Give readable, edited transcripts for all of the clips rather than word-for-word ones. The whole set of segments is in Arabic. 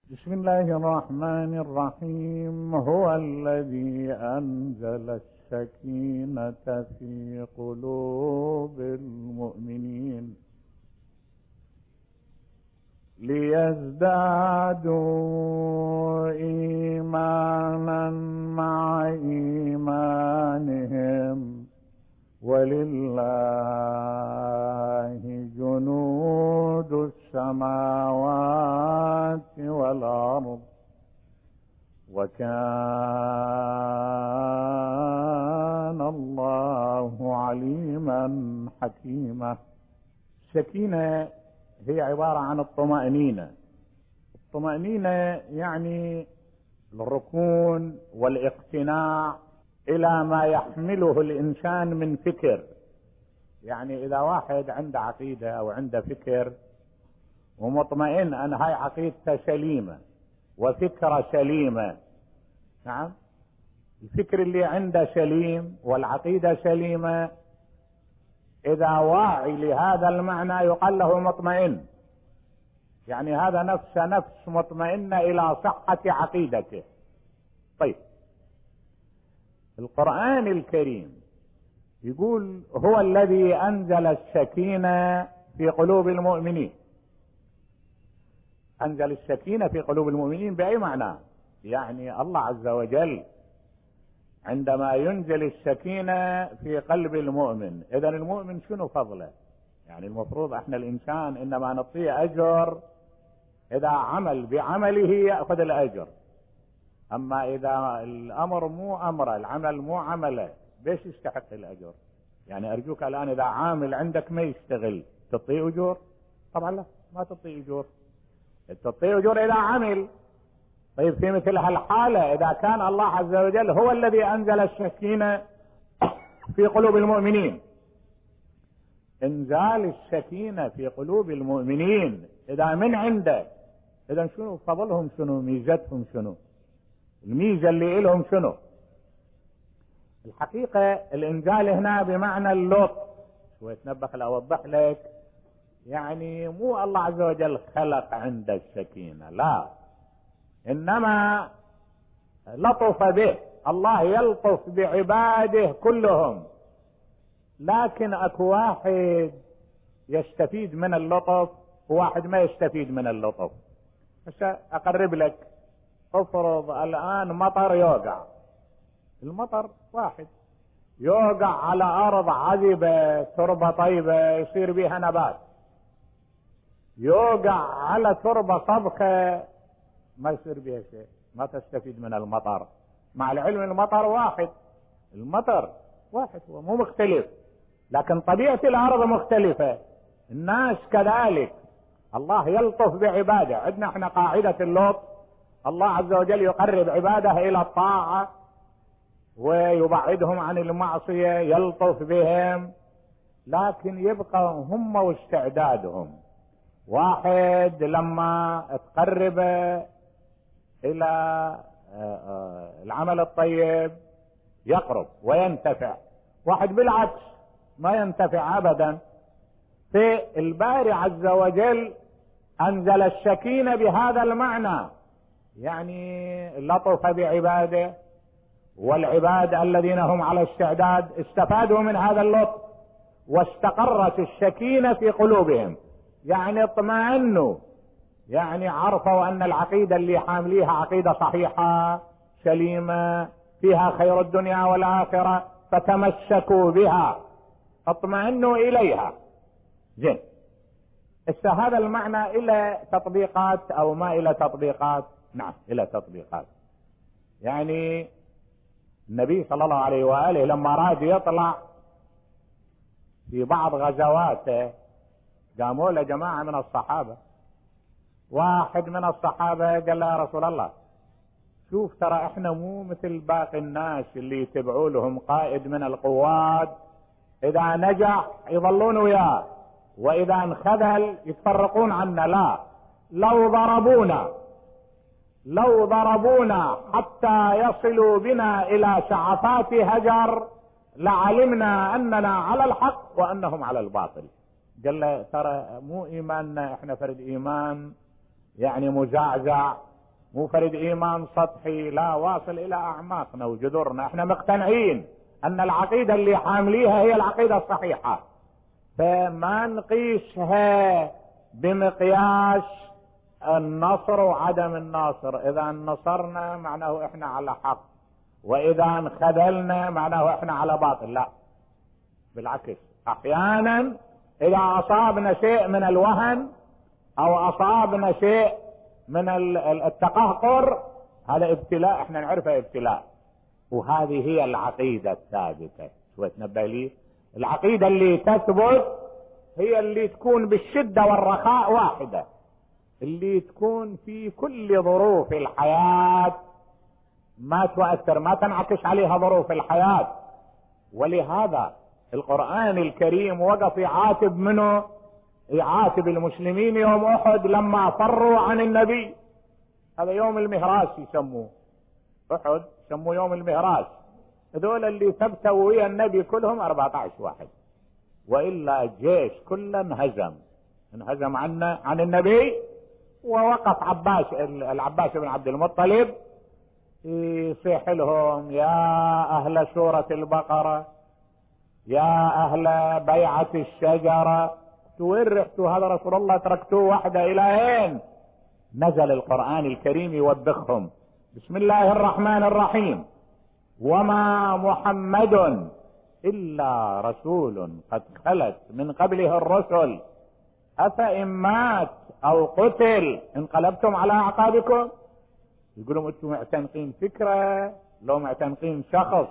بسم الله الرحمن الرحيم. هو الذي أنزل السكينة في قلوب المؤمنين ليزدادوا إيمانا مع إيمانهم ولله جنود السماوات والأرض وكان الله عليما حكيما. السكينة هي عبارة عن الطمأنينة. الطمأنينة يعني الركون والاقتناع إلى ما يحمله الإنسان من فكر. يعني إذا واحد عنده عقيدة أو عنده فكر ومطمئن أن هاي عقيدته سليمة وفكرة سليمة، نعم، الفكر اللي عنده سليم والعقيدة سليمة، إذا واعي لهذا المعنى يقال له مطمئن. يعني هذا نفس مطمئنة إلى صحة عقيدته. طيب، القرآن الكريم يقول هو الذي أنزل السكينة في قلوب المؤمنين. أنزل السكينة في قلوب المؤمنين بأي معنى؟ يعني الله عز وجل عندما ينزل السكينة في قلب المؤمن، إذن المؤمن شنو فضله؟ يعني المفروض احنا الإنسان إنما نعطيه أجر إذا عمل بعمله يأخذ الأجر. أما إذا الأمر مو أمره، العمل مو عمله، بيش يستحق الأجر؟ يعني أرجوك الآن إذا عامل عندك ما يشتغل تعطيه أجور؟ طبعا لا، ما تعطيه أجور. تعطيه أجور إذا عمل. طيب، في مثل هالحالة إذا كان الله عز وجل هو الذي أنزل السكينة في قلوب المؤمنين، إنزال السكينة في قلوب المؤمنين إذا من عنده، إذا شنو فضلهم؟ شنو ميزتهم؟ شنو الميزة اللي إلهم؟ شنو الحقيقة؟ الإنزال هنا بمعنى اللطف. شوية تنبخ لأوضح لك. يعني مو الله عز وجل خلق عنده السكينة، لا، إنما لطف به. الله يلطف بعباده كلهم، لكن أكو واحد يستفيد من اللطف وواحد ما يستفيد من اللطف. بس أقرب لك، افرض الآن مطر يوقع. المطر واحد يوقع على أرض عذبة تربة طيبة يصير بها نبات، يوقع على تربة صبخة ما يصير بها شيء، ما تستفيد من المطر. مع العلم المطر واحد، المطر واحد هو مو مختلف، لكن طبيعة الأرض مختلفة. الناس كذلك، الله يلطف بعباده. عندنا احنا قاعدة اللطف، الله عز وجل يقرب عباده إلى الطاعة ويبعدهم عن المعصية، يلطف بهم، لكن يبقى هم واستعدادهم. واحد لما تقرب إلى العمل الطيب يقرب وينتفع، واحد بالعكس ما ينتفع أبدا. في الباري عز وجل أنزل السكينة بهذا المعنى، يعني لطف بعباده، والعباد الذين هم على استعداد استفادوا من هذا اللطف واستقرت السكينة في قلوبهم. يعني اطمأنوا، يعني عرفوا أن العقيدة اللي حامليها عقيدة صحيحة سليمة فيها خير الدنيا والآخرة، فتمسكوا بها، اطمأنوا إليها. زين، هذا المعنى إلى تطبيقات أو ما إلى تطبيقات؟ نعم، إلى تطبيقات. يعني النبي صلى الله عليه وآله لما راد يطلع في بعض غزواته، قاموا له جماعة من الصحابة. واحد من الصحابة قال له يا رسول الله، شوف ترى احنا مو مثل باقي الناس اللي يتبعوا لهم قائد من القوات، اذا نجح يظلون وياه واذا انخذل يتفرقون عنا. لا، لو ضربونا حتى يصلوا بنا الى شعفات هجر لعلمنا اننا على الحق وانهم على الباطل. قال له ترى مو ايماننا احنا فرد ايمان يعني مزعزع، مو فرد ايمان سطحي، لا، واصل الى اعماقنا وجذورنا. احنا مقتنعين ان العقيدة اللي حامليها هي العقيدة الصحيحة، فما نقيسها بمقياس النصر وعدم النصر. اذا نصرنا معناه احنا على حق، واذا انخذلنا معناه احنا على باطل. لا، بالعكس، احيانا اذا اصابنا شيء من الوهن او اصابنا شيء من التقهقر، هذا ابتلاء، احنا نعرفه ابتلاء. وهذه هي العقيدة الثابتة. شو تنبه لي؟ العقيدة اللي تثبت هي اللي تكون بالشدة والرخاء واحدة، اللي تكون في كل ظروف الحياة ما تؤثر، ما تنعكس عليها ظروف الحياة. ولهذا القرآن الكريم وقف يعاتب منه، يعاتب المسلمين يوم احد لما فروا عن النبي. هذا يوم المهراج يسموه، احد يسموه يوم المهراج. هذول اللي ثبتوا ويا النبي كلهم 14 واحد، والا الجيش كله انهزم عن النبي. ووقف العباس بن عبد المطلب يصيح لهم: يا اهل سورة البقرة، يا اهل بيعة الشجرة، وين رحتوا؟ هذا رسول الله تركتوه وحده، الى اين؟ نزل القرآن الكريم يوبخهم: بسم الله الرحمن الرحيم، وما محمد الا رسول قد خلت من قبله الرسل افإن مات او قتل انقلبتم على اعقابكم. يقولون انتم معتنقين فكرة، لو معتنقين شخص،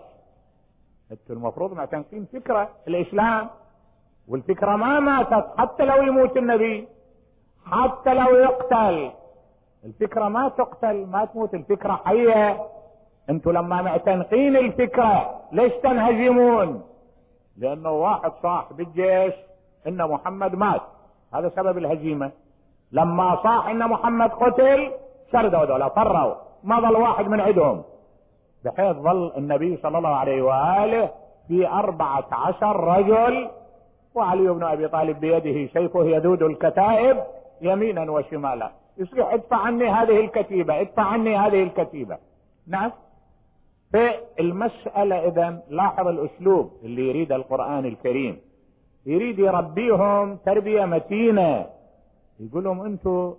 انتم المفروض معتنقين فكرة الاسلام، والفكرة ما ماتت. حتى لو يموت النبي، حتى لو يقتل، الفكرة ما تقتل، ما تموت، الفكرة حية. انتم لما معتنقين الفكرة ليش تنهزمون؟ لانه واحد صاح بالجيش ان محمد مات، هذا سبب الهزيمة. لما صاح ان محمد قتل شردوا دولة، فروا، ما ظل واحد من عندهم، بحيث ظل النبي صلى الله عليه وآله في 14 رجل، وعلي بن ابي طالب بيده سيفه يذود الكتائب يمينا وشمالا، يصيح: ادفع عني هذه الكتيبة، ادفع عني هذه الكتيبة. نعم. في المسألة اذا لاحظ الاسلوب اللي يريد القرآن الكريم، يريد يربيهم تربية متينة. يقول لهم: انتم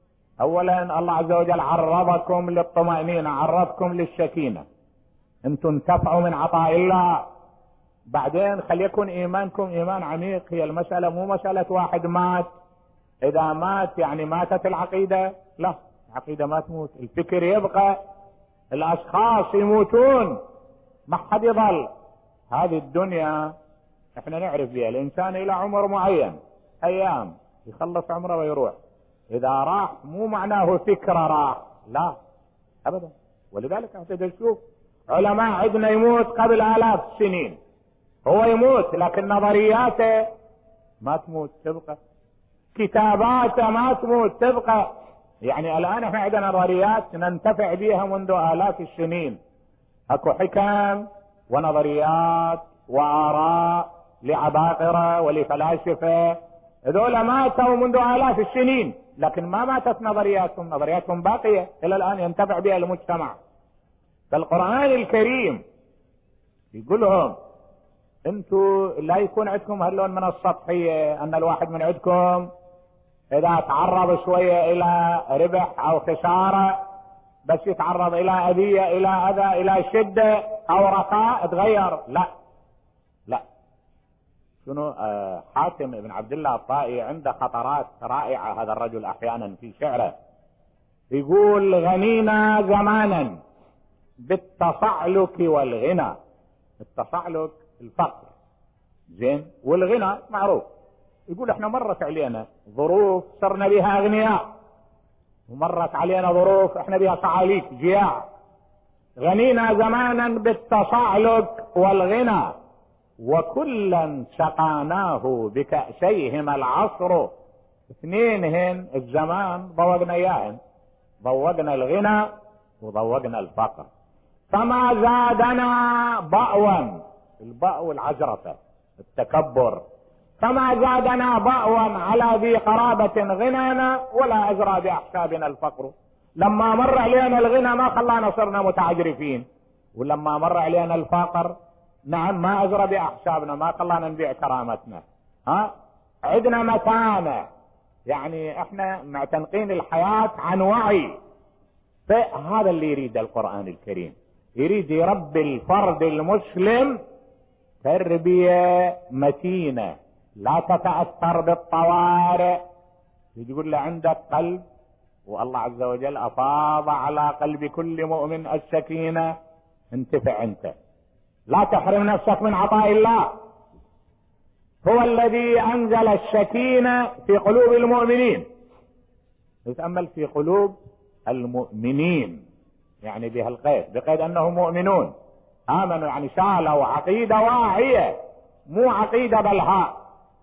اولا الله عز وجل عرضكم للطمأنينة، عرضكم للسكينة، انتم انتفعوا من عطاء الله. بعدين خليكن ايمانكم ايمان عميق. هي المسألة مو مسألة واحد مات، اذا مات يعني ماتت العقيدة، لا، العقيدة ما تموت، الفكر يبقى، الاشخاص يموتون، ما حد يظل. هذه الدنيا احنا نعرف بها، الانسان الى عمر معين، ايام يخلص عمره ويروح. اذا راح مو معناه فكرة راح، لا ابدا. ولذلك انت تشوف علماء عندنا يموت قبل آلاف السنين، هو يموت لكن نظرياته ما تموت، تبقى، كتاباته ما تموت، تبقى. يعني الان احنا عندنا نظريات ننتفع بها منذ آلاف السنين، اكو حكم ونظريات واراء لعباقرة ولفلاسفة، هذول ماتوا منذ آلاف السنين، لكن ما ماتت نظرياتهم، نظرياتهم باقية الى الان ينتفع بها المجتمع. فالقرآن الكريم يقول لهم: انتوا لا يكون عندكم هاللون من السطحية، ان الواحد من عندكم اذا تعرض شوية الى ربح او خسارة، بس يتعرض الى اذية، الى اذى، الى شدة او رخاء تغير. لا لا. شنو حاتم بن عبد الله الطائي عنده خطرات رائعة هذا الرجل احيانا في شعره، يقول: غنينا زمانا بالتصعلك والغنى. التصعلك الفقر، زين، والغنى معروف. يقول: احنا مرت علينا ظروف صرنا بها اغنياء، ومرت علينا ظروف احنا بها صعاليك جياع. غنينا زمانا بالتصعلك والغنى، وكلا سقاناه بكأسيهما العصر. اثنينهن الزمان ضوقنا اياهن، ضوقنا الغنى وضوقنا الفقر، فما زادنا بأوا، البأو العجرفة، التكبر، فما زادنا بأوا على ذي قرابة غنانا، ولا أجرى بأحسابنا الفقر. لما مر علينا الغنى ما خلانا صرنا متعجرفين، ولما مر علينا الفقر نعم ما أجرى بأحسابنا، ما خلانا نبيع كرامتنا. عدنا متانة، يعني احنا معتنقين الحياة عن وعي. فهذا اللي يريد القرآن الكريم، يريد يربي الفرد المسلم تربية متينة لا تتأثر بالطوارئ. يقول له عندك قلب، والله عز وجل أفاض على قلب كل مؤمن السكينة، انتفع انت، لا تحرم نفسك من عطاء الله. هو الذي أنزل السكينة في قلوب المؤمنين. يتأمل في قلوب المؤمنين، يعني بها القيد، بقيد أنهم مؤمنون آمنوا، يعني شالوا عقيدة واعية مو عقيدة بلهاء.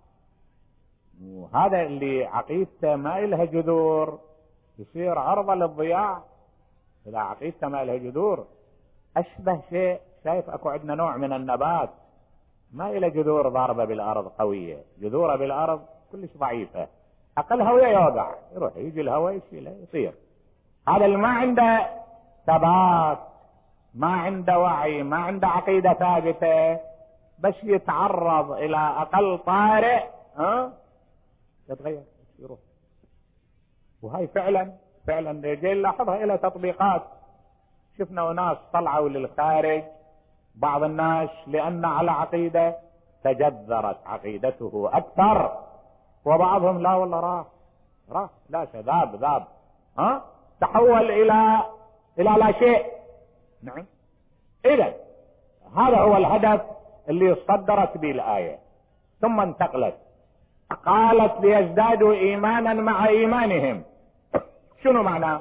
وهذا اللي عقيدته ما إلها جذور يصير عرضة للضياع. إذا عقيدته ما إلها جذور أشبه شيء، شايف أكو عندنا نوع من النبات ما إلى جذور ضاربة بالأرض قوية، جذوره بالأرض كلش ضعيفة، أقل هوية يوقع، يروح يجي الهواء يشيله يطير. هذا اللي ما عنده ثبات، ما عنده وعي، ما عنده عقيدة ثابتة، بس يتعرض إلى أقل طارئ يتغير يروح. وهاي فعلا رجال لاحظها إلى تطبيقات. شفنا ناس طلعوا للخارج، بعض الناس لأن على عقيدة تجذرت عقيدته أكثر، وبعضهم لا والله راح لا ذاب تحول إلى لا شيء. نعم، إذا هذا هو الهدف اللي صدرت به الآية. ثم انتقلت قالت ليزدادوا إيمانا مع إيمانهم. شنو معناه؟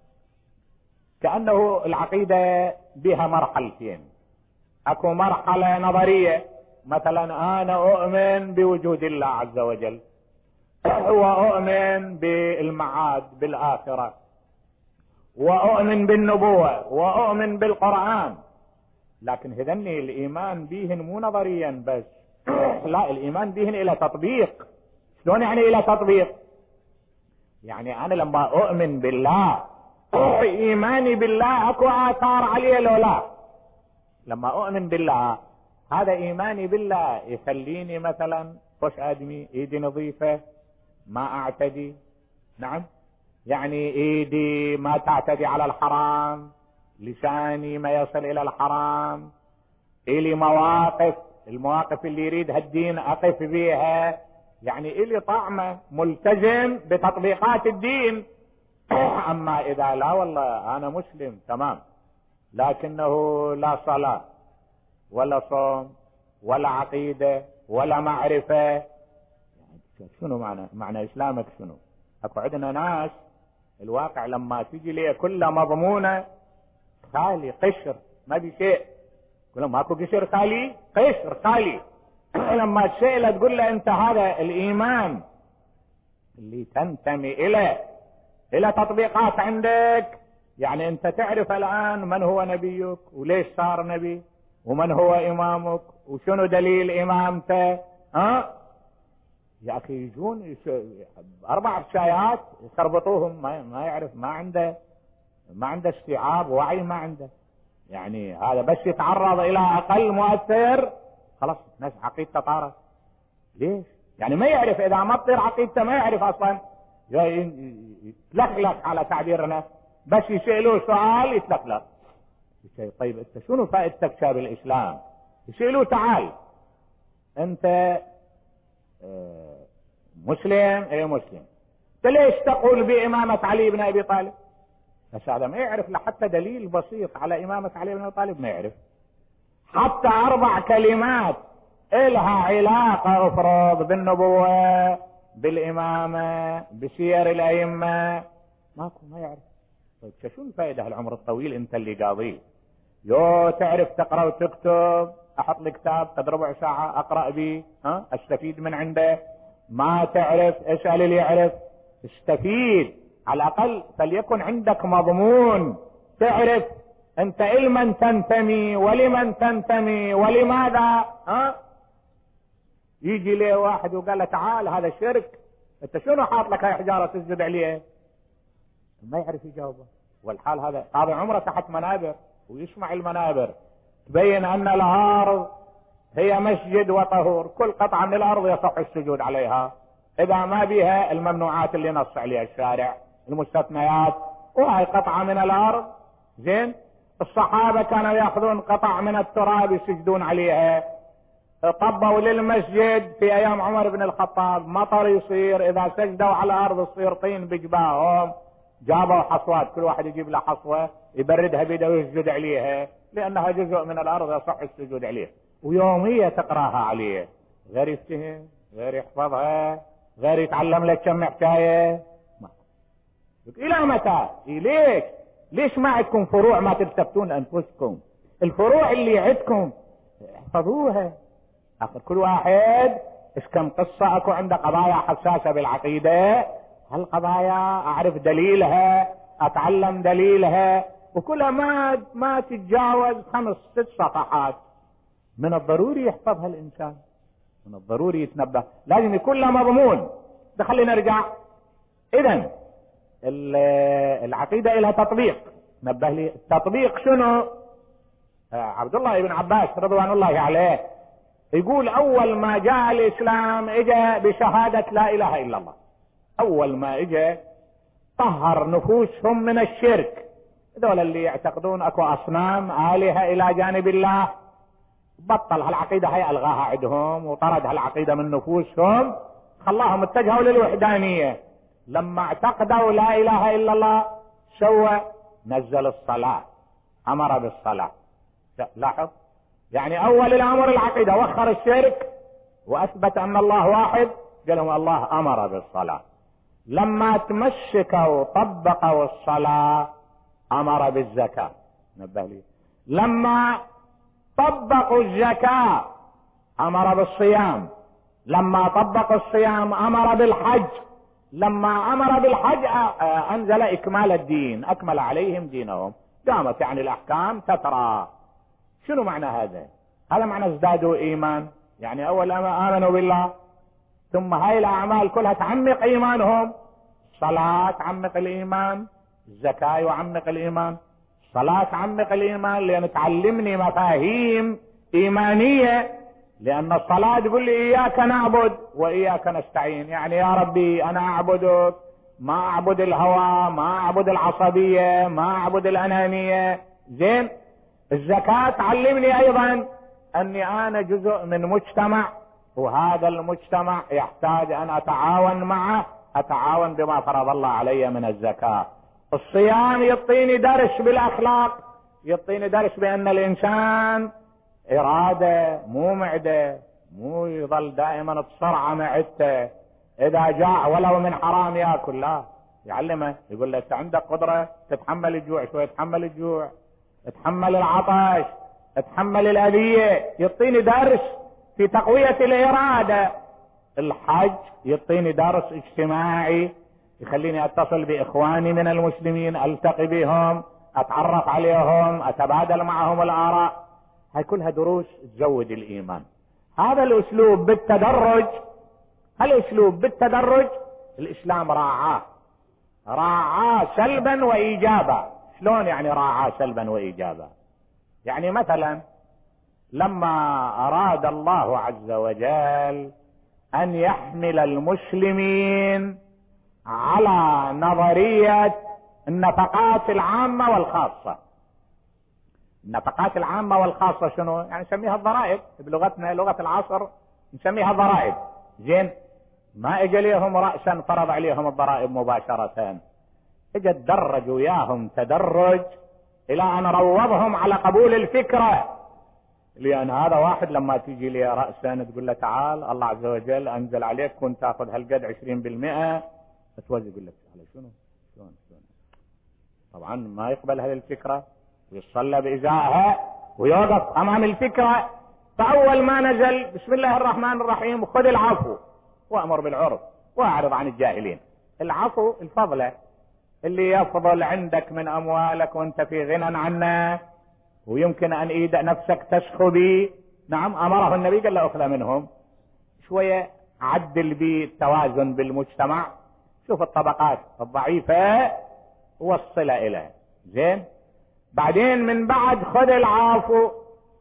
كأنه العقيدة بها مرحلتين. اكو مرحلة نظرية، مثلا انا اؤمن بوجود الله عز وجل، واؤمن بالمعاد بالاخرة، واؤمن بالنبوة، واؤمن بالقرآن. لكن هذني الايمان بيهن مو نظريا بس، لا، الايمان بيهن الى تطبيق. شلون يعني الى تطبيق؟ يعني انا لما اؤمن بالله، ايماني بالله اكو اثار عليه لو لا؟ لما اؤمن بالله، هذا ايماني بالله يخليني مثلا خوش ادمي، ايدي نظيفة ما اعتدي. نعم، يعني ايدي ما تعتدي على الحرام، لساني ما يصل الى الحرام، الي مواقف، المواقف اللي يريدها الدين اقف بيها، يعني الي طعمة ملتزم بتطبيقات الدين. اما اذا لا والله انا مسلم تمام، لكنه لا صلاة ولا صوم ولا عقيدة ولا معرفة، شنو معنى اسلامك شنو؟ اكو عندنا ناس الواقع لما تجي ليه كلها مضمونة خالي قشر ما بي شيء، يقول ماكو قشر خالي، قشر خالي. لما تسأله تقول له انت هذا الايمان اللي تنتمي الى تطبيقات عندك، يعني انت تعرف الان من هو نبيك وليش صار نبي، ومن هو امامك وشنو دليل امامته. يا اخي يجون 4 شايات يخربطوهم، ما يعرف، ما عنده استيعاب وعي، ما عنده، يعني هذا بس يتعرض الى اقل مؤثر خلاص ناس عقيدته طارت. ليش؟ يعني ما يعرف، اذا ما تطير عقيدته ما يعرف اصلا، يتلخلخ على تعبيرنا، بس يسألوه سؤال يتلخلخ. طيب انت شنو فائدتك شاب الاسلام؟ يسألوه تعال انت مسلم؟ ايه مسلم. انت ليش تقول بامامة علي بن ابي طالب؟ بس هذا ما يعرف لحتى دليل بسيط على امامة علي بن ابي طالب، ما يعرف حتى 4 كلمات الها علاقة افرض بالنبوة، بالامامة، بسير الائمة، ما يعرف. طيب شو الفائدة هالعمر الطويل انت اللي قاضيه؟ تعرف تقرأ وتكتب، احط لي كتاب قد ربع ساعة اقرأ به، استفيد من عنده. ما تعرف اسأل اللي يعرف، استفيد على الاقل، فليكن عندك مضمون، تعرف انت لمن تنتمي ولمن تنتمي ولماذا. يجي ليه واحد وقال له تعال هذا شرك، انت شنو حاط لك هاي حجارة تسجد عليه؟ ما يعرف يجاوبه. والحال هذا قاضي عمره تحت منابر ويسمع المنابر تبين ان الارض هي مسجد وطهور، كل قطعة من الارض يصح السجود عليها اذا ما بها الممنوعات اللي نص عليها الشارع، المستثنيات، وهي قطعة من الارض. زين، الصحابة كانوا ياخذون قطع من التراب يسجدون عليها. طبوا للمسجد في ايام عمر بن الخطاب، مطر يصير، اذا سجدوا على الارض تصير طين بجباههم، جابوا حصوات، كل واحد يجيب له حصوة يبردها بيده ويسجد عليها، لانها جزء من الارض يصح السجود عليه. ويومية تقراها عليه، غير يفتهم، غير يحفظها، غير يتعلم لك كم حكاية. الى متى؟ ليش ما عندكم فروع ما تلتفتون انفسكم؟ الفروع اللي عندكم احفظوها. اخر كل واحد ايش كم قصة اكو عنده قضايا حساسة بالعقيدة، هالقضايا اعرف دليلها، اتعلم دليلها، وكلها ما تتجاوز 5-6 صفحات. من الضروري يحفظها الانسان، من الضروري يتنبه، لازم يكون له مضمون. ده خلينا نرجع. اذا العقيدة لها تطبيق، نبه لي التطبيق شنو؟ عبد الله بن عباس رضوان الله عليه يقول اول ما جاء الاسلام اجى بشهادة لا اله الا الله. اول ما اجى طهر نفوسهم من الشرك، هذول اللي يعتقدون اكو اصنام آلهة الى جانب الله، بطل هالعقيدة، هي الغاها عندهم وطرد هالعقيدة من نفوسهم، خلاهم اتجهوا للوحدانية. لما اعتقدوا لا اله الا الله سوى نزل الصلاة، امر بالصلاة. لاحظ، يعني اول الامر العقيدة، وخر الشرك واثبت ان الله واحد، قال لهم الله امر بالصلاة. لما تمسكوا طبقوا الصلاة امر بالزكاة. نبه لي، لما طبقوا الزكاة امر بالصيام، لما طبقوا الصيام امر بالحج، لما امر بالحج انزل اكمال الدين، اكمل عليهم دينهم، دامت يعني الاحكام تترى. شنو معنى هذا؟ هذا معنى ازدادوا ايمان، يعني اول ما امنوا بالله، ثم هاي الاعمال كلها تعمق ايمانهم. الصلاة تعمق الايمان، الزكاة يعمق الايمان. الصلاة تعمق الايمان لان تعلمني مفاهيم ايمانية، لان الصلاة تقول لي اياك نعبد واياك نستعين، يعني يا ربي انا اعبدك، ما اعبد الهوى، ما اعبد العصبية، ما اعبد الانانية. زين، الزكاة تعلمني ايضا اني انا جزء من مجتمع، وهذا المجتمع يحتاج ان اتعاون معه، اتعاون بما فرض الله علي من الزكاة. الصيام يعطيني درس بالاخلاق، يعطيني درس بان الانسان ارادة مو معدة، مو يظل دائما بسرعة معدته، اذا جاع ولو من حرام ياكل، لا، يعلمه، يقول له انت عندك قدرة تتحمل الجوع شوي، تحمل الجوع، تحمل العطش، تحمل الاذية، يعطيني درس في تقوية الارادة. الحج يعطيني درس اجتماعي، يخليني اتصل باخواني من المسلمين، التقي بهم، اتعرف عليهم، اتبادل معهم الاراء. هاي كلها دروس تزود الايمان. هذا الاسلوب بالتدرج، الاسلوب بالتدرج الاسلام راعاه سلبا وايجابا. شلون يعني راعاه سلبا وايجابا؟ يعني مثلا لما اراد الله عز وجل ان يحمل المسلمين على نظرية النفقات العامة والخاصة. النفقات العامة والخاصة شنو؟ يعني نسميها الضرائب، بلغتنا لغة العصر نسميها ضرائب. زين، ما اجى ليهم رأسا فرض عليهم الضرائب مباشرة، اجى تدرج وياهم تدرج الى ان روضهم على قبول الفكرة. لان هذا واحد لما تيجي لي رأسا تقول له تعال الله عز وجل انزل عليك كنت تاخذ هالقد 20%، اتوجه يقول لك على شنو؟ شلون؟ طبعا ما يقبل هالفكرة ويصلى بإزائها ويوقف امام الفكرة. فاول ما نزل بسم الله الرحمن الرحيم خذ العفو وامر بالعرف واعرض عن الجاهلين. العفو الفضلة، اللي يفضل عندك من اموالك وانت في غنى عنه ويمكن ان ايد نفسك تسخو به، نعم امره النبي قال له اخذ منهم شوية، عدل به التوازن بالمجتمع، شوف الطبقات الضعيفة وصلها اليه، زين. بعدين من بعد خذ العافو،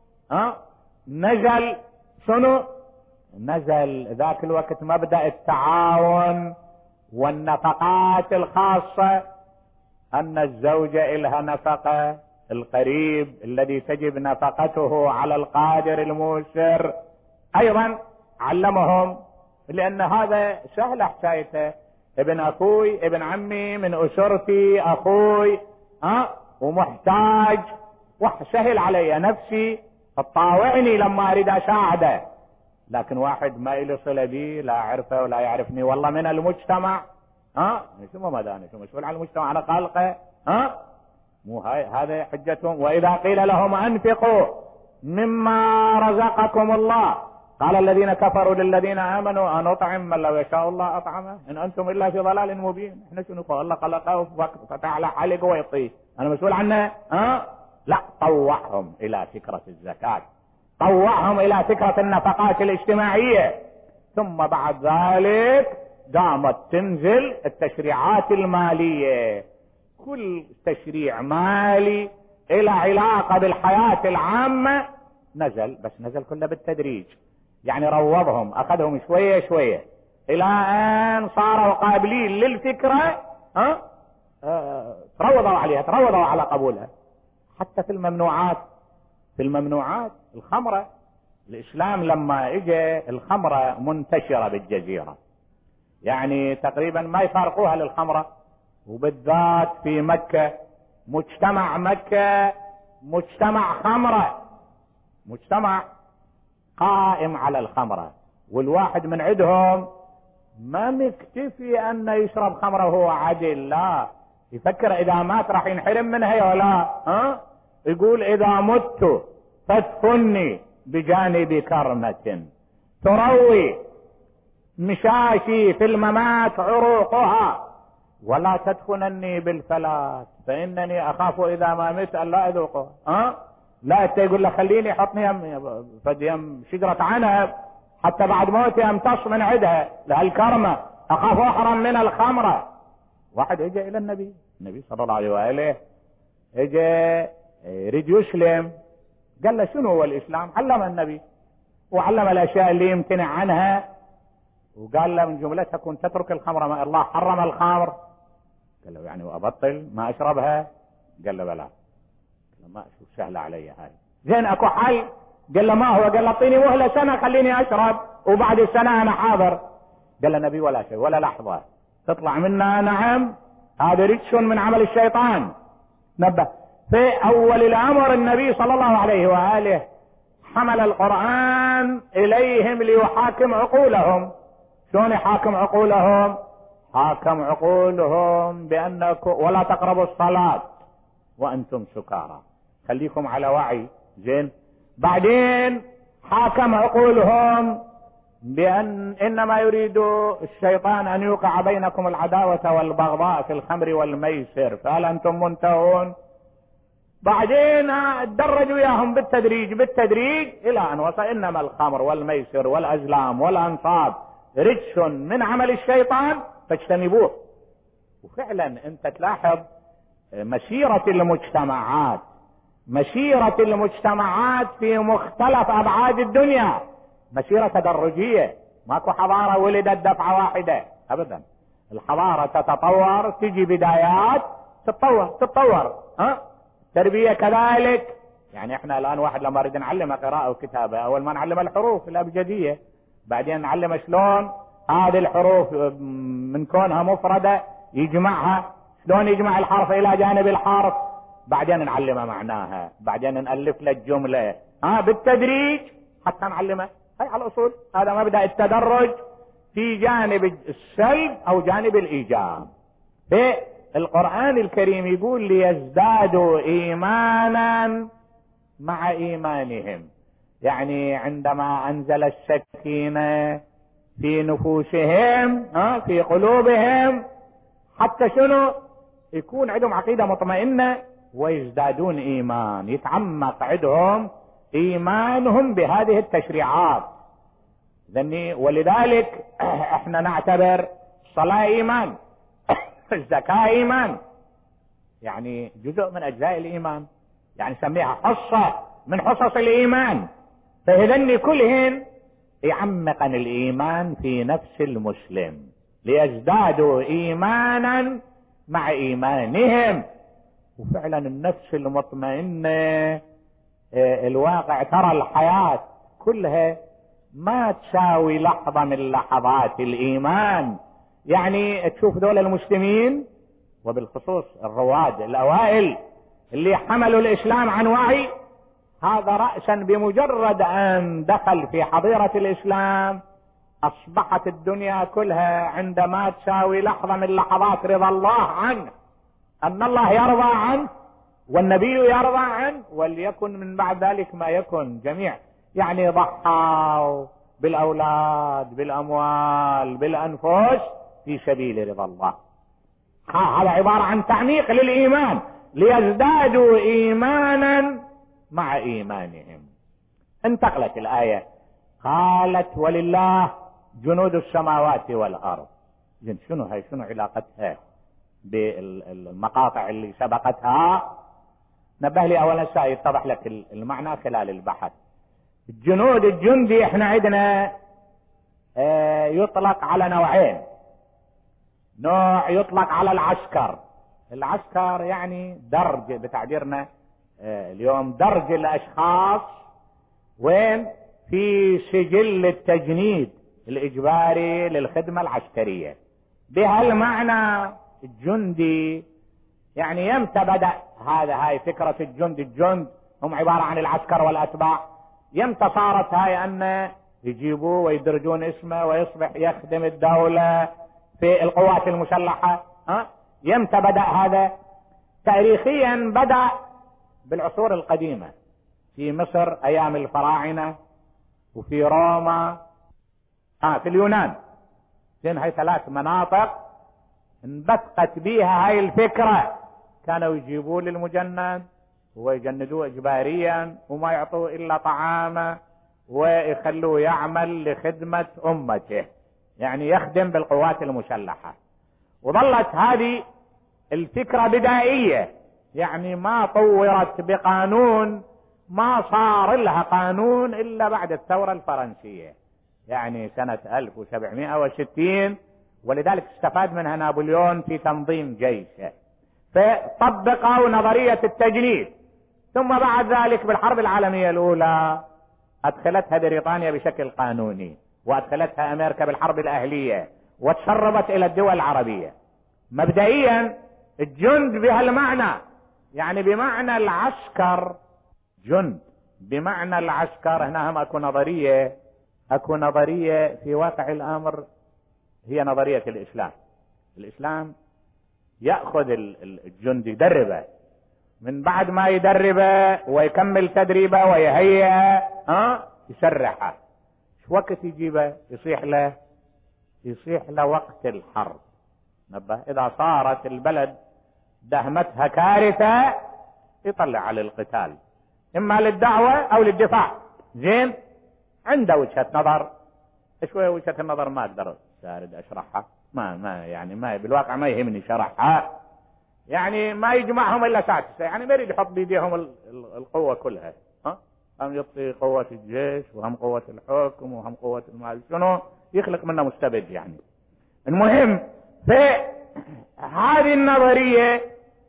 نزل شنو؟ نزل ذاك الوقت مبدأ التعاون والنفقات الخاصة، ان الزوجة إلها نفقة، القريب الذي تجب نفقته على القادر الموسر ايضا علمهم، لان هذا سهل حكايته، ابن اخوي ابن عمي من اسرتي اخوي ومحتاج، سهل علي نفسي تطاوعني لما اريد اساعده. لكن واحد ما إلي صلة بي، لا اعرفه ولا يعرفني، والله من المجتمع، شو مداني، شو مسؤول عن المجتمع، انا خالقه، مو هذا حجتهم. واذا قيل لهم انفقوا مما رزقكم الله قال الذين كفروا للذين امنوا انطعم من لو يشاء الله اطعمه ان انتم الا في ضلال مبين. احنا شنو قال الله خلقه فتح له حلق ويطيه، انا مسؤول عنه؟ لا، طوعهم الى فكرة الزكاة، طوعهم الى فكرة النفقات الاجتماعية. ثم بعد ذلك قامت تنزل التشريعات المالية، كل تشريع مالي الى علاقة بالحياة العامة نزل، بس نزل كله بالتدريج، يعني روضهم، اخذهم شوية شوية الى ان صاروا قابلين للفكرة، تروضوا عليها، تروضوا على قبولها. حتى في الممنوعات، في الممنوعات الخمرة، الاسلام لما اجى الخمرة منتشرة بالجزيرة، يعني تقريبا ما يفارقوها للخمرة، وبالذات في مكة، مجتمع مكة مجتمع خمرة، مجتمع قائم على الخمرة، والواحد من عندهم ما مكتفي انه يشرب خمرة وهو عدل، لا، يفكر اذا مات راح ينحرم منها ولا يقول اذا مت فادفني بجانب كرمة تروي مشاشي في الممات عروقها ولا تدفنني بالفلات فانني اخاف اذا ما مت ان لا اذوقه. لا يقول له خليني حطني يم شجرة عنب حتى بعد موتي امتص من عدها لهالكرمة، اخاف احرم من الخمرة. واحد اجى الى النبي صلى الله عليه وآله، اجى يريد يسلم، قال له شنو هو الاسلام؟ علم النبي وعلم الاشياء اللي يمتنع عنها، وقال له من جملتها كنت تترك الخمر ما الله حرم الخمر. قال له يعني وابطل ما اشربها؟ قال له بلى. ما اشوف سهله علي هاي، زين اكو حل؟ قال له ما هو؟ قال له اعطيني مهله سنه خليني اشرب وبعد السنه انا حاضر. قال له النبي ولا شيء ولا لحظه تطلع منا، نعم هذا رجس من عمل الشيطان. نبه في اول الامر النبي صلى الله عليه واله حمل القرآن اليهم ليحاكم عقولهم. شلون يحاكم عقولهم؟ حاكم عقولهم بانكم ولا تقربوا الصلاة وانتم سكارى، خليكم على وعي، زين. بعدين حاكم عقولهم بان انما يريد الشيطان ان يوقع بينكم العداوة والبغضاء في الخمر والميسر فهل انتم منتهون؟ بعدين درجوا اياهم بالتدريج الى ان وصل انما الخمر والميسر والازلام والانصاب رجس من عمل الشيطان فاجتنبوه. وفعلا انت تلاحظ مسيرة المجتمعات في مختلف ابعاد الدنيا مسيرة تدرجية، ماكو حضارة ولدت دفعة واحدة ابدا. الحضارة تتطور، تجي بدايات تتطور تربية كذلك. يعني احنا الان واحد لما نريد نعلمه قراءة وكتابة، اول ما نعلم الحروف الابجدية، بعدين نعلمه شلون هذه الحروف من كونها مفردة يجمعها، شلون يجمع الحرف الى جانب الحرف، بعدين نعلمه معناها، بعدين نألف له الجملة بالتدريج حتى نعلمه. هاي على الاصول، هذا مبدأ التدرج في جانب السلب او جانب الايجاب. في القرآن الكريم يقول ليزدادوا ايمانا مع ايمانهم، يعني عندما انزل السكينة في نفوسهم في قلوبهم حتى شنو يكون عندهم عقيدة مطمئنة ويزدادون ايمان، يتعمق عندهم ايمانهم بهذه التشريعات. ولذلك احنا نعتبر الصلاة ايمان، الزكاة ايمان، يعني جزء من اجزاء الايمان، يعني سميها حصة من حصص الايمان. فهذن كلهن يعمقن الايمان في نفس المسلم ليزدادوا ايمانا مع ايمانهم. وفعلا النفس المطمئنة الواقع ترى الحياة كلها ما تساوي لحظة من لحظات الايمان. يعني تشوف دول المسلمين وبالخصوص الرواد الاوائل اللي حملوا الاسلام عن وعي، هذا رأسا بمجرد ان دخل في حظيرة الاسلام اصبحت الدنيا كلها عندما تساوي لحظة من لحظات رضا الله عنه، ان الله يرضى عنه والنبي يرضى عنه، وليكن من بعد ذلك ما يكن جميع. يعني ضحوا بالاولاد بالاموال بالانفس في سبيل رضا الله. هذا عبارة عن تعميق للايمان ليزدادوا ايمانا مع ايمانهم. انتقلت الايه قالت ولله جنود السماوات والارض. شنو هاي؟ شنو علاقتها بالمقاطع اللي سبقتها؟ نبه لي اولا سيتضح لك المعنى خلال البحث. الجنود الجندي احنا عندنا يطلق على نوعين. نوع يطلق على العسكر. العسكر يعني درج بتعبيرنا اليوم، درج الاشخاص وين في سجل التجنيد الاجباري للخدمة العسكرية. بهالمعنى الجندي يعني يمتى بدأ هاي فكرة الجند هم عبارة عن العسكر والاتباع. يمتى صارت هاي ان يجيبوه ويدرجون اسمه ويصبح يخدم الدولة في القوات المسلحة؟ يمتى بدأ هذا؟ تاريخيا بدأ بالعصور القديمة في مصر ايام الفراعنة، وفي روما، في اليونان. هاي 3 مناطق انبثقت بيها هاي الفكرة. كانوا يجيبوه للمجند ويجندوه اجباريا وما يعطوه الا طعامه ويخلوه يعمل لخدمة امته، يعني يخدم بالقوات المسلحة. وظلت هذه الفكرة بدائية، يعني ما طورت بقانون، ما صار لها قانون الا بعد الثورة الفرنسية، يعني سنة 1760. ولذلك استفاد منها نابليون في تنظيم جيشه، فطبقوا نظرية التجنيد. ثم بعد ذلك بالحرب العالمية الاولى ادخلتها بريطانيا بشكل قانوني، وادخلتها امريكا بالحرب الاهلية، وتسربت الى الدول العربية. مبدئيا الجند بهالمعنى، يعني بمعنى العسكر، جند بمعنى العسكر. هنا هم اكو نظرية في واقع الامر، هي نظرية الاسلام. الاسلام يأخذ الجند يدربه، من بعد ما يدربه ويكمل تدريبه ويهيئه يسرحه. شو وقت يجيبه؟ يصيح له وقت الحرب. نبه، اذا صارت البلد دهمتها كارثة يطلع على القتال، اما للدعوة او للدفاع. زين، عنده وجهة نظر، شوية وجهة النظر ما اقدر سارد اشرحها، ما يعني ما بالواقع ما يهمني شرحها، يعني ما يجمعهم الا سادسة، يعني ما يريد يحط بيديهم القوة كلها. هم يعطي قوة الجيش وهم قوة الحكم وهم قوة المال، شنو يخلق منه مستبد يعني. المهم في هذه النظرية،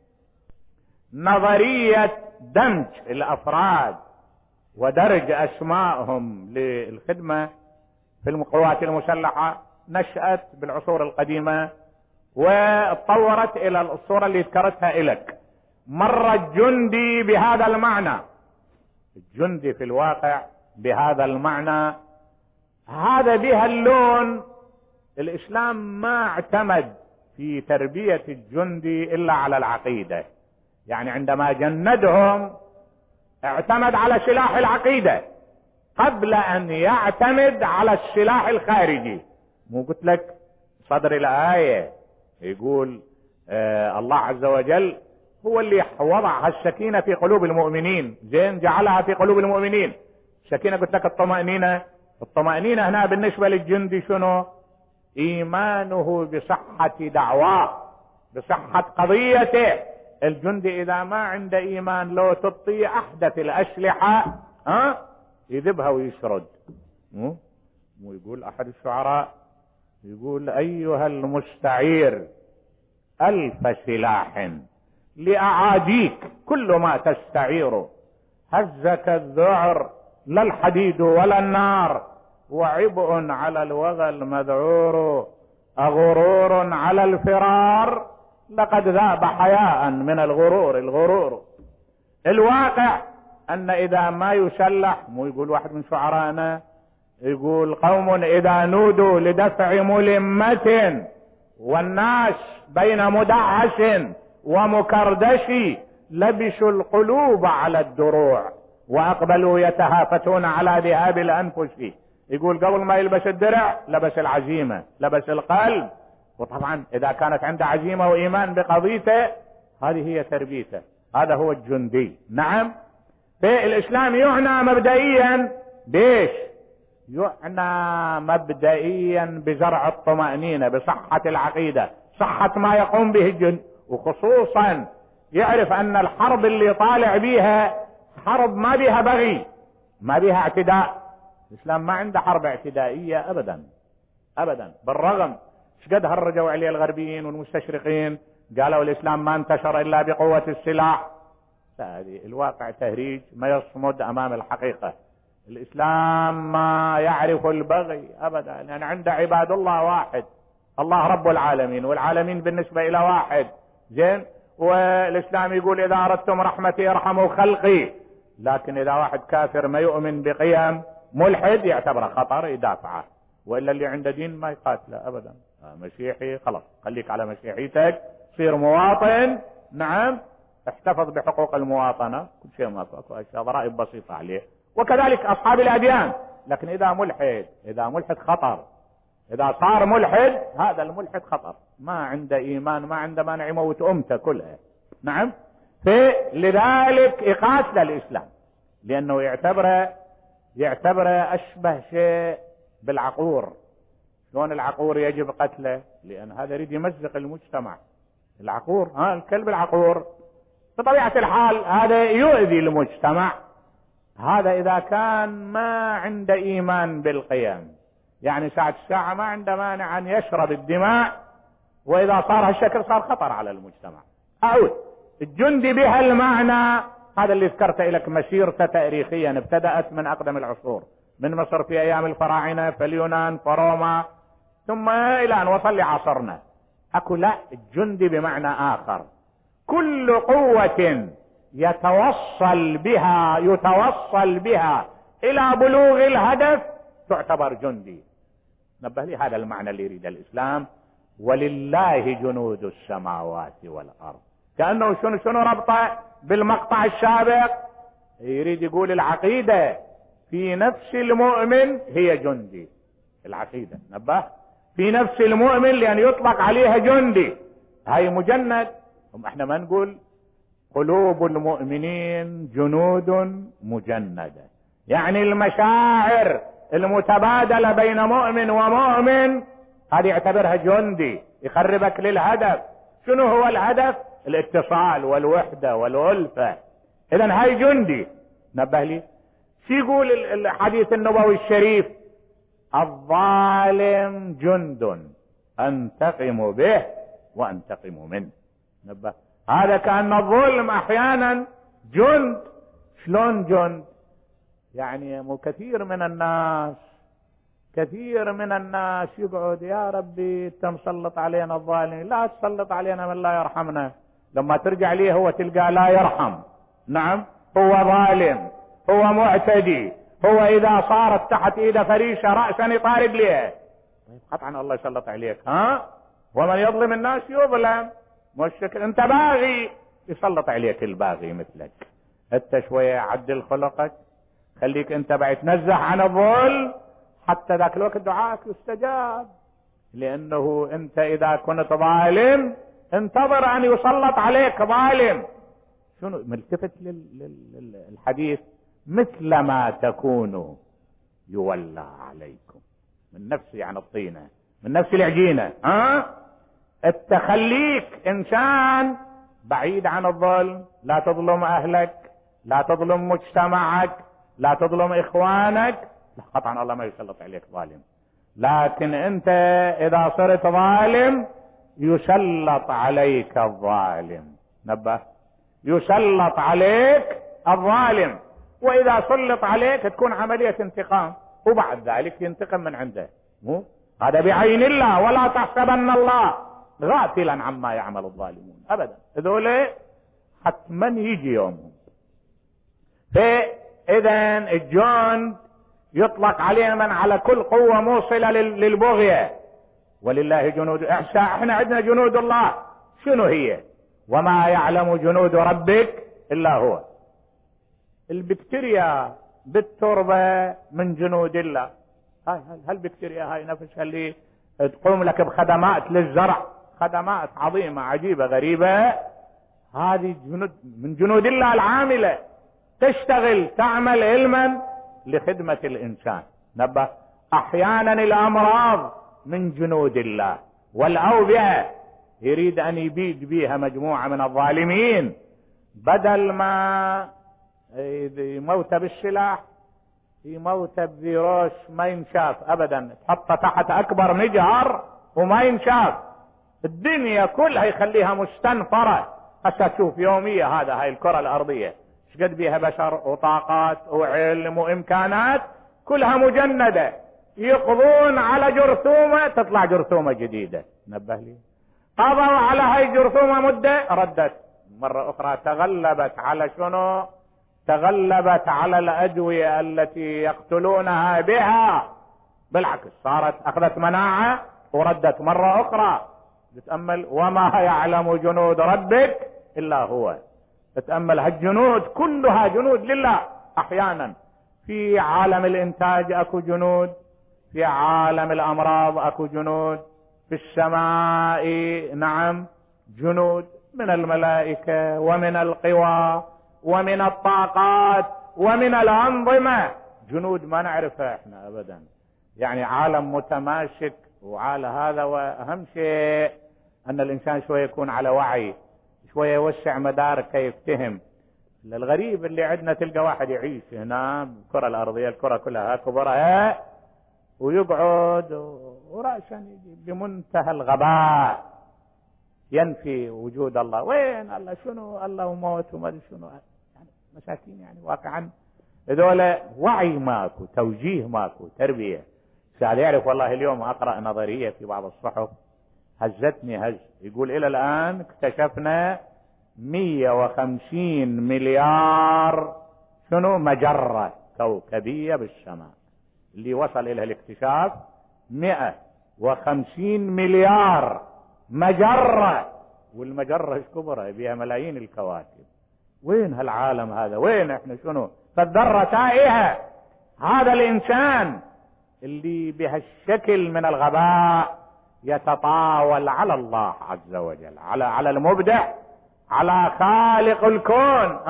نظرية دمج الافراد ودرج اسمائهم للخدمة في القوات المسلحة، نشأت بالعصور القديمة واتطورت الى الصورة اللي ذكرتها الك. مر الجندي بهذا المعنى، الجندي في الواقع بهذا المعنى، هذا بها اللون. الاسلام ما اعتمد في تربية الجندي الا على العقيدة، يعني عندما جندهم اعتمد على سلاح العقيدة قبل ان يعتمد على السلاح الخارجي. مو قلت لك صدر الآية يقول الله عز وجل هو اللي وضع السكينة في قلوب المؤمنين. زين، جعلها في قلوب المؤمنين. السكينة قلت لك الطمأنينة هنا بالنسبة للجندي شنو؟ ايمانه بصحة دعواه، بصحة قضيته، الجندي اذا ما عنده ايمان لو تطي احدث الاسلحة يذبها ويشرد. مو يقول احد الشعراء يقول ايها المستعير 1000 سلاح لاعاديك كل ما تستعير، هزك الذعر لا الحديد ولا النار، وعبء على الوغى المذعور، أغرور على الفرار لقد ذاب حياء من الغرور. الغرور الواقع أن إذا ما يسلح، مو يقول واحد من شعرائنا يقول قوم إذا نودوا لدفع ملمة والناس بين مدعس ومكردس لبسوا القلوب على الدروع وأقبلوا يتهافتون على ذهاب الأنفس. يقول قبل ما يلبس الدرع لبس العزيمة، لبس القلب. وطبعا إذا كانت عنده عزيمة وإيمان بقضيته هذه هي تربيته، هذا هو الجندي. نعم، في الإسلام يعنى مبدئيا بيش؟ يعنى مبدئيا بزرع الطمأنينة، بصحة العقيدة، صحة ما يقوم به الجند، وخصوصا يعرف أن الحرب اللي طالع بيها حرب ما بيها بغي، ما بيها اعتداء. الإسلام ما عنده حرب اعتدائية أبدا أبدا، بالرغم شقد هرجوا عليه الغربيين والمستشرقين، قالوا الإسلام ما انتشر إلا بقوة السلاح. هذه الواقع تهريج ما يصمد أمام الحقيقة. الإسلام ما يعرف البغي أبدا، لأن يعني عنده عباد الله واحد، الله رب العالمين، والعالمين بالنسبة إلى واحد. زين، والإسلام يقول إذا أردتم رحمتي ارحموا خلقي، لكن إذا واحد كافر ما يؤمن بقيم ملحد يعتبره خطر يدافعه، وإلا اللي عنده دين ما يقاتله أبدا. مسيحي خلاص خليك على مسيحيتك، صير مواطن. نعم، احتفظ بحقوق المواطنة، كل شيء ما اكو اشياء ضرائب بسيطة عليه، وكذلك أصحاب الأديان. لكن إذا ملحد خطر، إذا صار ملحد هذا الملحد خطر، ما عنده إيمان، ما عنده مانع يموت أمته كلها. نعم، لذلك يقاتل الإسلام، لأنه يعتبره أشبه شيء بالعقور. شلون العقور يجب قتله؟ لأن هذا يريد يمزق المجتمع. العقور الكلب العقور بطبيعة الحال هذا يؤذي المجتمع. هذا إذا كان ما عنده إيمان بالقيم، يعني ساعة الساعة ما عنده مانع أن يشرب الدماء، وإذا صار هالشكل صار خطر على المجتمع. أعود الجندي بهالمعنى هذا اللي ذكرته لك، مسيرته تاريخيا ابتدأت من أقدم العصور، من مصر في أيام الفراعنة، في اليونان، في روما، ثم إلى أن وصل لعصرنا. أكو لا، الجندي بمعنى آخر، كل قوة يتوصل بها إلى بلوغ الهدف تعتبر جندي. نبه لي هذا المعنى اللي يريد الإسلام، ولله جنود السماوات والأرض. كأنه شنو ربطه بالمقطع السابق؟ يريد يقول العقيدة في نفس المؤمن هي جندي. العقيدة نبه في نفس المؤمن لأن يطلق عليها جندي، هاي مجند. احنا ما نقول قلوب المؤمنين جنود مجندة، يعني المشاعر المتبادلة بين مؤمن ومؤمن هذه يعتبرها جندي، يخربك للهدف. شنو هو الهدف؟ الاتصال والوحدة والألفة. إذن هاي جندي. نبه لي شو يقول الحديث النبوي الشريف؟ الظالم جند انتقم به وانتقم منه. نبه هذا كأن الظلم احيانا جند. شلون جند؟ يعني مو كثير من الناس يقعد يا ربي انت مسلط علينا الظالمين، لا تسلط علينا من لا يرحمنا. لما ترجع ليه هو تلقى لا يرحم. نعم، هو ظالم، هو معتدي، هو اذا صارت تحت ايده فريشة رأسا يطارق ليه. طيب قطعا الله يسلط عليك. ومن يظلم الناس يظلم. مشكل انت باغي يسلط عليك الباغي مثلك. انت شوية عدل خلقك، خليك انت بعد تنزه عن الظلم، حتى ذاك الوقت دعاك يستجاب. لانه انت اذا كنت ظالم انتظر ان يسلط عليك ظالم. شنو ملتفت للحديث؟ مثل ما تكونوا يولى عليكم. من نفس يعني الطينة، من نفس العجينة. التخليك انسان بعيد عن الظلم، لا تظلم اهلك، لا تظلم مجتمعك، لا تظلم اخوانك، قطعا الله ما يسلط عليك ظالم. لكن انت اذا صرت ظالم يسلط عليك الظالم، نبه، يسلط عليك الظالم، واذا سلط عليك تكون عملية انتقام، وبعد ذلك ينتقم من عنده. هذا بعين الله، ولا تحسبن الله غافلا عما يعمل الظالمون ابدا، هذول حتما يجي يومهم. فاذا الجند يطلق عليه من على كل قوة موصلة للبغية، ولله جنود، احنا عندنا جنود الله، شنو هي؟ وما يعلم جنود ربك الا هو. البكتيريا بالتربة من جنود الله، هاي هالبكتيريا هاي نفسها اللي تقوم لك بخدمات للزرع، خدمات عظيمة عجيبة غريبة، هذه جنود من جنود الله العاملة، تشتغل تعمل علما لخدمة الإنسان. نبه، أحيانا الأمراض من جنود الله، والأوبئة يريد أن يبيد بها مجموعة من الظالمين، بدل ما يموت بالسلاح يموت بفيروس ما ينشاف أبدا، تحطه تحت أكبر مجهر وما ينشاف، الدنيا كلها يخليها مستنفرة. هسه تشوف يومية هاي الكرة الأرضية شقد بيها بشر وطاقات وعلم وإمكانات، كلها مجندة، يقضون على جرثومة تطلع جرثومة جديدة. نبه لي، قضوا على هاي الجرثومة مدة، ردت مرة أخرى، تغلبت على شنو؟ تغلبت على الأدوية التي يقتلونها بها، بالعكس صارت أخذت مناعة وردت مرة أخرى. تتأمل، وما يعلم جنود ربك إلا هو. تتأمل، هالجنود كلها جنود لله. أحيانا في عالم الإنتاج أكو جنود، في عالم الأمراض أكو جنود، في السماء نعم جنود من الملائكة ومن القوى ومن الطاقات ومن الأنظمة، جنود ما نعرفها احنا أبدا، يعني عالم متماشك وعلى هذا. وأهم شيء أن الإنسان شوية يكون على وعي، شوية يوسع مداركه، يفتهم. الغريب اللي عندنا تلقى واحد يعيش هنا بالكرة الأرضية، الكرة كلها كبرها، ويقعد ورأسا بمنتهى الغباء ينفي وجود الله. وين الله؟ شنو الله وموت وما ادري شنو، يعني مساكين يعني واقعا هذول وعي ماكو، توجيه ماكو، تربية. سعد يعرف والله اليوم أقرأ نظرية في بعض الصحف هزتني هز، يقول إلى الآن اكتشفنا 150 مليار شنو مجرة كوكبية بالسماء، اللي وصل إلى الاكتشاف 150 مليار مجرة، والمجرة ايش كبرها؟ بها ملايين الكواكب. وين هالعالم هذا؟ وين احنا؟ شنو؟ فالذرة تائهة. هذا الإنسان اللي بهالشكل من الغباء يتطاول على الله عز وجل، على المبدع، على خالق الكون.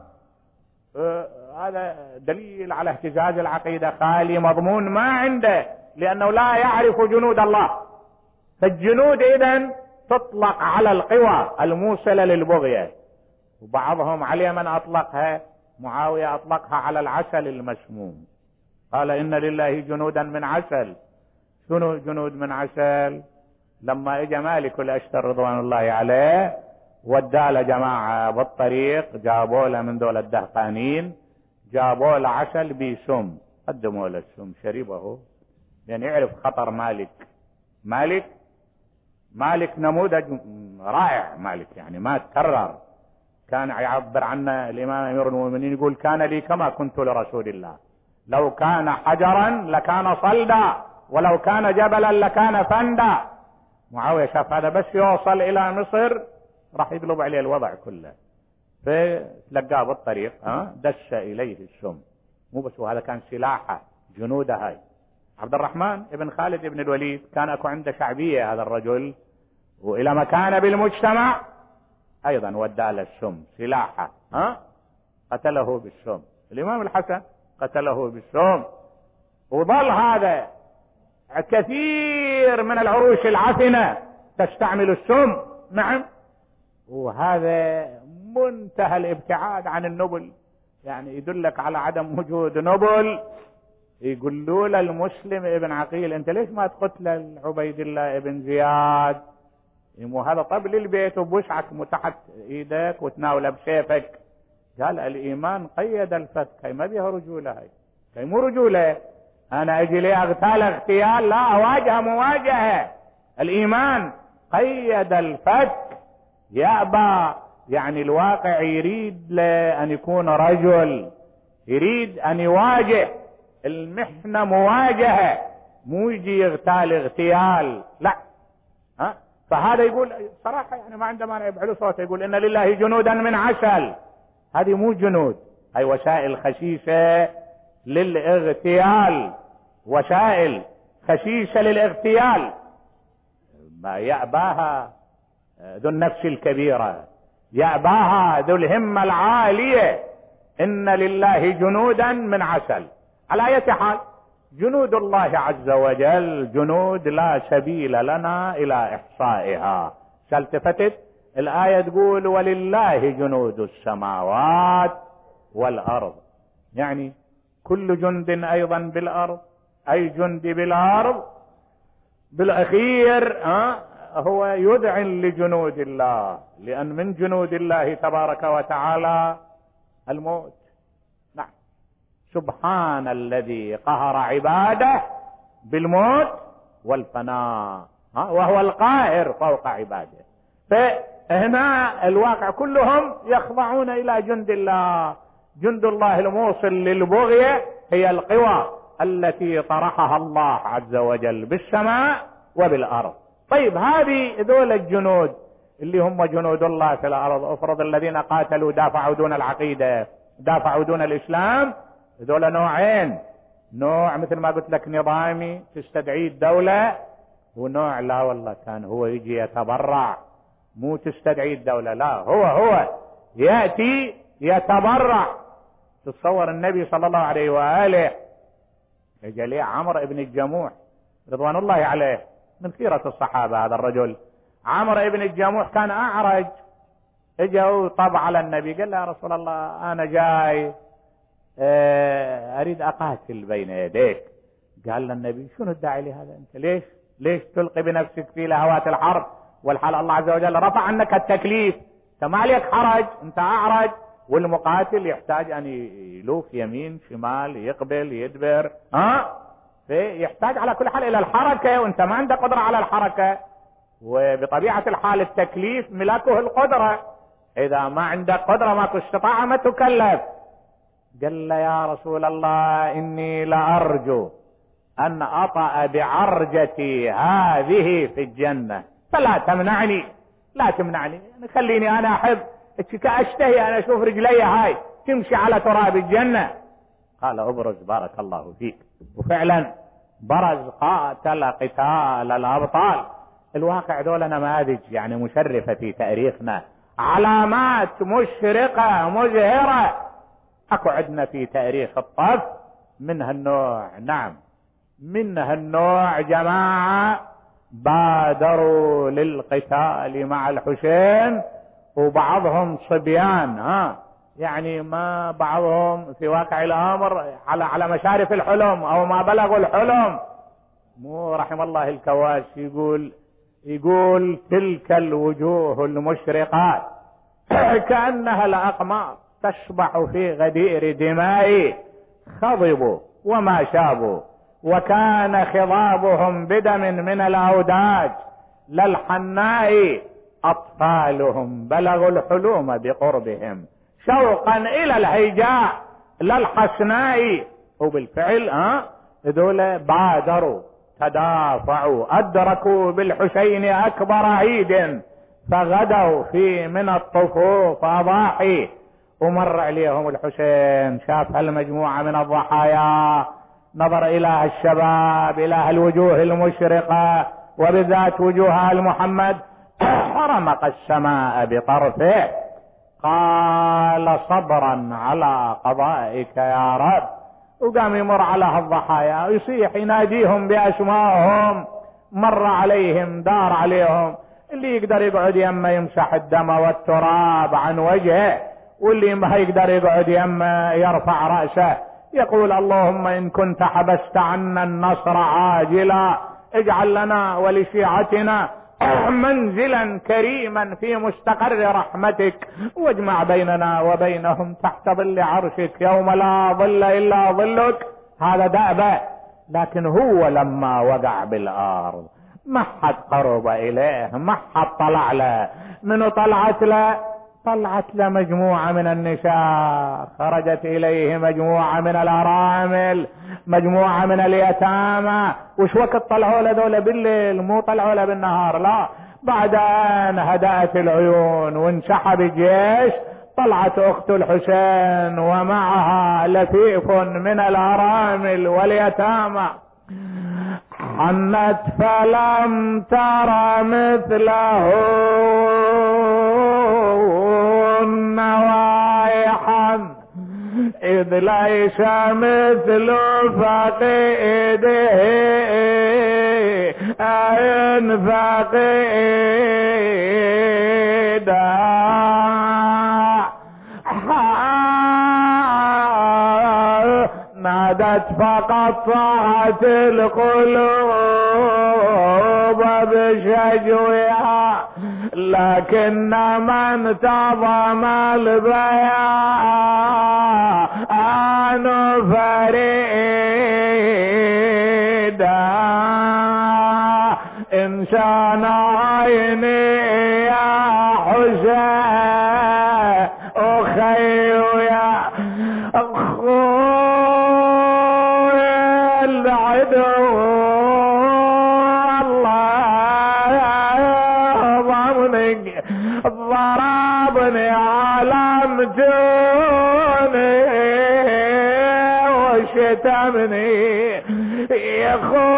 هذا دليل على اهتزاز العقيدة، خالي مضمون ما عنده، لأنه لا يعرف جنود الله. فالجنود إذن تطلق على القوى الموصلة للبغية، وبعضهم على من أطلقها، معاوية أطلقها على العسل المسموم، قال إن لله جنودا من عسل. شنو جنود من عسل؟ لما اجى مالك الأشتر رضوان الله عليه ودى جماعة بالطريق، جابوا له من دول الدهقانين، جابوا له عسل بسم، قدموا له السم، شربه، يعني يعرف خطر مالك نموذج رائع. مالك يعني ما تكرر، كان يعبر عنه الإمام أمير المؤمنين، يقول كان لي كما كنت لرسول الله، لو كان حجرا لكان صلدا، ولو كان جبلا لكان فندا. معاوية شاف هذا بس يوصل إلى مصر راح يقلب عليه الوضع كله، فتلقاه بالطريق دس إليه السم، مو بس هذا كان سلاحه، جنوده. هاي عبد الرحمن ابن خالد ابن الوليد كان اكو عنده شعبية هذا الرجل، وإلى مكانه بالمجتمع أيضا ودى السم سلاحه، قتله بالسم. الإمام الحسن قتله بالسم. وظل هذا كثير من العروش العفنة تستعمل السم، نعم، وهذا منتهى الابتعاد عن النبل، يعني يدلك على عدم وجود نبل. يقولوا له المسلم ابن عقيل انت ليش ما تقتل عبيد الله ابن زياد؟ مو هذا طبل البيت وبوشعك تحت ايدك وتناوله بسيفك. قال الايمان قيد الفتك، هي ما بيها رجوله، هي مو رجوله. انا اجي لي اغتال اغتيال، لا اواجه مواجهه. الايمان قيد الفتك، يأبى. يعني الواقع يريد ان يكون رجل، يريد ان يواجه المحنة مواجهة، مو يجي يغتال اغتيال، لا. فهذا يقول صراحة يعني ما عنده مانع بعلو صوته، يقول ان لله جنودا من عسل. هذه مو جنود، هي وسائل خسيسة للاغتيال، وسائل خسيسة للاغتيال. ما يأباها ذو النفس الكبيرة، يأباها ذو الهمة العالية. إن لله جنودا من عسل. على أي حال جنود الله عز وجل جنود لا سبيل لنا إلى إحصائها. التفتت الآية تقول ولله جنود السماوات والأرض، يعني كل جند أيضا بالأرض، أي جند بالأرض بالأخير هو يذعن لجنود الله، لأن من جنود الله تبارك وتعالى الموت. نعم، سبحان الذي قهر عباده بالموت والفناء، وهو القاهر فوق عباده. فهنا الواقع كلهم يخضعون إلى جند الله. جند الله الموصل للبغية هي القوى التي طرحها الله عز وجل بالسماء وبالأرض. طيب هذه ذول الجنود اللي هم جنود الله في الأرض، افرض الذين قاتلوا دافعوا دون العقيدة، دافعوا دون الإسلام، ذول نوعين. نوع مثل ما قلت لك نظامي تستدعي الدولة، ونوع لا والله كان هو يجي يتبرع، مو تستدعي الدولة، لا هو يأتي يتبرع. تتصور النبي صلى الله عليه وآله اجى ليه عمرو بن الجموح رضوان الله عليه، من خيرة الصحابة هذا الرجل. عمرو بن الجموح كان أعرج، اجوا طب على النبي قال له يا رسول الله أنا جاي أريد أقاتل بين يديك. قال له النبي شنو الداعي لهذا؟ أنت ليش تلقي بنفسك في لهوات الحرب والحال الله عز وجل رفع عنك التكليف؟ انت ما عليك حرج، انت أعرج، والمقاتل يحتاج أن يلوف يمين شمال، يقبل يدبر، يحتاج على كل حال إلى الحركة، وانت ما عندك قدرة على الحركة. وبطبيعة الحال التكليف ملاكه القدرة، إذا ما عندك قدرة ماكو استطاعة ما تكلف. قال له يا رسول الله إني لأرجو أن أطأ بعرجتي هذه في الجنة، فلا تمنعني، لا تمنعني، خليني أنا أحب كأشتهي أنا أشوف رجلي هاي تمشي على تراب الجنة. قال أبرز بارك الله فيك. وفعلا برز، قاتل قتال الأبطال. الواقع دول نماذج يعني مشرفة في تاريخنا، علامات مشرقة مزهرة اكو عندنا في تاريخ الطف من هالنوع. نعم، من هالنوع جماعة بادروا للقتال مع الحسين، وبعضهم صبيان، يعني ما بعضهم في واقع الامر على مشارف الحلم او ما بلغوا الحلم. مو رحم الله الكواش يقول تلك الوجوه المشرقات كأنها الأقمار تشبح في غدير دماء، خضبوا وما شابوا، وكان خضابهم بدم من الأوداج للحناء، أطفالهم بلغوا الحلوم بقربهم، شوقا إلى الهيجاء للحسناء. وبالفعل ذولا بادروا تدافعوا، أدركوا بالحسين أكبر عيد، فغدوا في من الطفوف أضاحي. ومر عليهم الحسين، شاف هالمجموعة من الضحايا، نظر إلى الشباب، إلى الوجوه المشرقة، وبذات وجوه محمد، حرمق السماء بطرفه، قال صبرا على قضائك يا رب. وقام يمر على هالضحايا ويصيح يناديهم بأسمائهم، مر عليهم، دار عليهم، اللي يقدر يقعد يمه يمسح الدم والتراب عن وجهه، واللي ما يقدر يقعد يمه يرفع رأسه يقول اللهم إن كنت حبست عنا النصر عاجلا اجعل لنا ولشيعتنا منزلا كريما في مستقر رحمتك، واجمع بيننا وبينهم تحت ظل عرشك يوم لا ظل إلا ظلك. هذا دأبه. لكن هو لما وقع بالأرض ما حد قرب إليه، ما حد طلع له. منو طلعت له؟ طلعت له مجموعة من النساء، خرجت إليه مجموعة من الأرامل، مجموعة من اليتامى. وش وقت طلعوا له ذولا؟ بالليل، مو طلعوا له بالنهار، لا. بعد أن هدأت العيون وانسحب الجيش طلعت أخت الحسين ومعها لفيف من الأرامل واليتامى، حنت فلم تر مثله نوايحا إذ ليس مثل فقيده أين فقيدا نادت فقطعت القلوب بشجوها، لكن من تضم البيان فريدا إنسان عيني يا حسين أخي يا أخوي العدو الله ضمني ضربني علمتوني وشتمني يا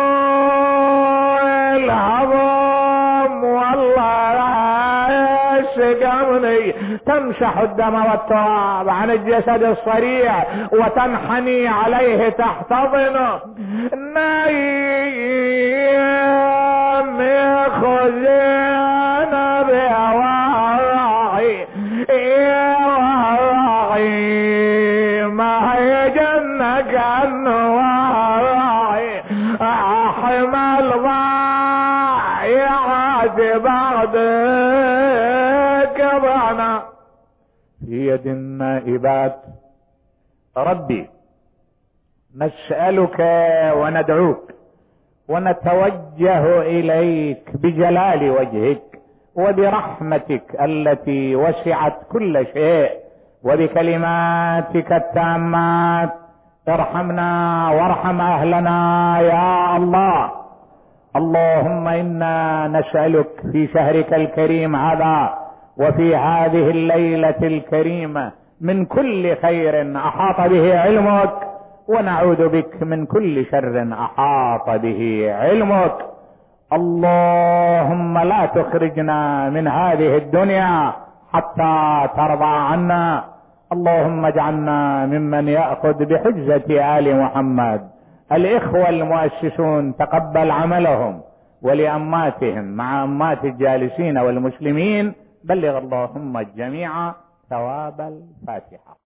أخوي العظم والله سقمني. تمسح الدم والتراب عن الجسد الصريع وتنحني عليه تحتضنه. نايم يخزن بأواعي واعي ما هي جنك النواعي أحمل ضايعات بعدك ضعنا في يد النائبات. ربي نسألك وندعوك ونتوجه إليك بجلال وجهك وبرحمتك التي وسعت كل شيء وبكلماتك التامات. ارحمنا وارحم أهلنا يا الله. اللهم إنا نسألك في شهرك الكريم هذا وفي هذه الليلة الكريمة من كل خير أحاط به علمك، ونعوذ بك من كل شر أحاط به علمك. اللهم لا تخرجنا من هذه الدنيا حتى ترضى عنا. اللهم اجعلنا ممن يأخذ بحجة آل محمد. الإخوة المؤسسون تقبل عملهم، ولأماتهم مع أمات الجالسين والمسلمين بلغ اللهم الجميع ثواب الفاتحة.